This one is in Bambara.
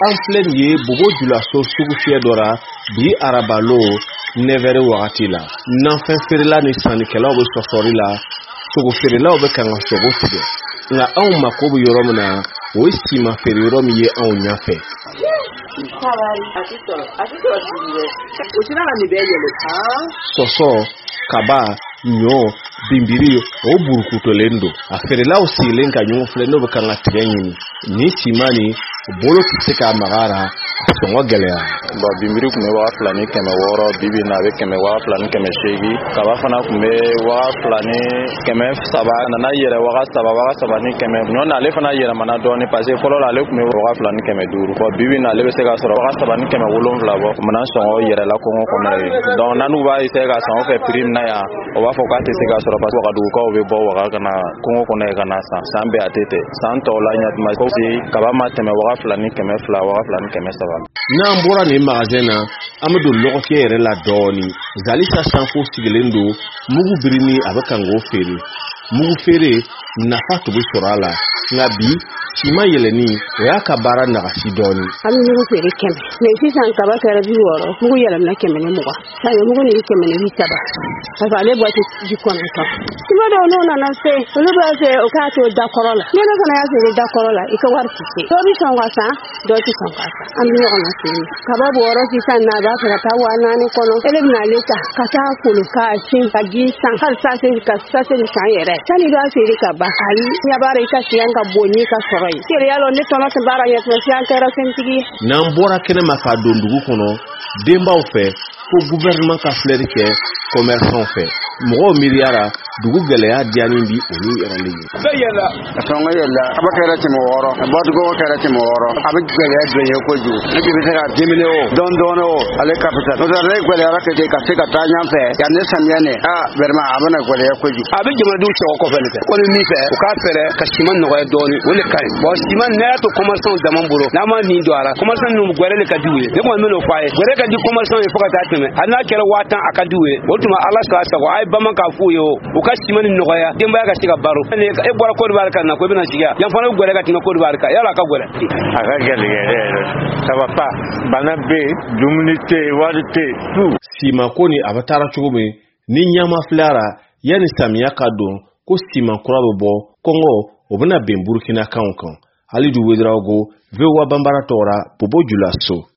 an filɛ nin ye Bobo Julaso sugu fiyɛ dɔra bi arabalo 9h wagati la. Nanfɛn feerela ni sannikɛlaw bɛ sɔsɔri la, sogo feerelaw bɛ kan ka sogo tigɛ. Nka anw mako bɛ yɔrɔ min na, o ye sima feere yɔrɔ min ye anw ɲɛfɛ. Sɔsɔ, kaba, ɲɔ, bimbiri o burukutolen don. A feerelaw sigilen ka ɲɔgɔn filɛ n'o bɛ kan ka tigɛ ɲini. Ni sima ni bolo tɛ se k'a magara, a sɔngɔ gɛlɛya. Bimbiri kun bɛ 2,600, bibi na a bɛ 2,800. Kaba fana kun bɛ 2,700, nana yɛrɛ 3,700. Ɲɔ n'ale fana yɛlɛmana dɔɔnin parce que fɔlɔ la ale kun bɛ 2,500. Bibi na ale bɛ se ka sɔrɔ 3,700 bɔ. Mana sɔngɔ yɛrɛla kɔngɔ kɔnɔ ye. Donc n'u b'a essayer ka san o fɛ prix na yan, o b'a fɔ k'a tɛ se ka sɔrɔ parce que wagadugukaw bɛ bɔ waga kana kɔngɔ kɔnɔ ye kana san bɛɛ a tɛ ten. San tɔw la ɲatuma si kaba ma tɛmɛ 2,200, 2,200. N'an bɔra nin magasin na, an bɛ don lɔgɔfiyɛ yɛrɛ la dɔɔnin. Zalisa Sanfo sigilen don, mugu birini a bɛ kan k'o feere. Mugu feere nafa tun bɛ sɔrɔ a la, nka bi sima yɛlɛni o y'a ka baara nagasi dɔɔnin. An bɛ mugu feere 100, mais sisan kaba kɛra 60, mugu yɛlɛmina 120. Sanni mugu ni 130 parce que ale bɔ tɛ 19. Sima dɔw n'u nana se, olu b'a fɛ o k'a to dakɔrɔ la. Ni ne fana y'a feere dakɔrɔ la, i ka wari tɛ se. Dɔw bɛ sɔn ka san, dɔw tɛ sɔn ka san. An bɛ ɲɔgɔn na feere. Kaba bɔrɔ sisan n'a b'a fɛ ka taa 4,000 kɔnɔ. Ele bɛna ale ta ka taa kolo k'a sin ka ji san hali sase ka sase ni san yɛrɛ. Sanni b'a feere ka ban. Ayi, ɲabaara i ka siyan ka bon n'i ka sɔrɔ ye. Seriya lɔ ne tɔnɔ tɛ baara ɲɛ tuma siyan kɛra fɛntigi ye. N'an bɔra kɛnɛma ka don dugu kɔnɔ, denbaw fɛ ko gouvernement ka filɛri kɛ commerçant fɛ. Mɔgɔw miiriyara dugu gɛlɛya diyanin bi olu yɛrɛlen ye. Bɛɛ yɛlɛ, a sɔngɔ yɛlɛ, a bɛ kɛra 600, a bɔcogo kɛra 600, a bɛ gɛlɛya don ye kojugu. Ne bɛ se ka 10 000 o, dɔɔnin o, ale capital. N'o tɛ ne gɛlɛyara ka se ka taa ɲɛfɛ, yan ne samiya ne, vraiment a bɛna gɛlɛya kojugu. A bɛ jamanadenw cɛw kɔfɛ nin fɛ. Ko ni min fɛ, u k'a fɛɛrɛ ka ciment nɔgɔya dɔɔnin, o de ka ɲi. Bon ciment n'a y'a to commerçant dama bolo, n'a ma nin don a la, commerçant ninnu gwɛrɛ de ka di u ye. Ne kɔni bɛ n'o fɔ a ye, gwɛrɛ ka di commerçant ye fo ka taa tɛmɛ. Hali n'a kɛra 1000 a ka di u ye. O tuma Ala k'a sago, a ye bama k'a f'u ye o, u ka ciment nɔgɔya, denbaya ka se ka baro. E bɔra Côte d'Ivoire ka na ko i bɛna sigi yan, yan fana gwɛrɛ ka tɛmɛ Côte d'Ivoire kan, yala a ka gwɛrɛ. A ka gɛlɛn yɛrɛ, ça va pas. Bana bɛ yen, dumuni tɛ yen, wari tɛ yen, tout. Sima ko ni a bɛ taara cogo min, ni ɲama filɛra yanni samiya ka don ko sima kura bɛ bɔ, kɔngɔ o bɛna bɛn Burukinakanw kan. Halidu Wedraogo, VOA Bambara tɔgɔra, Bobo Julaso.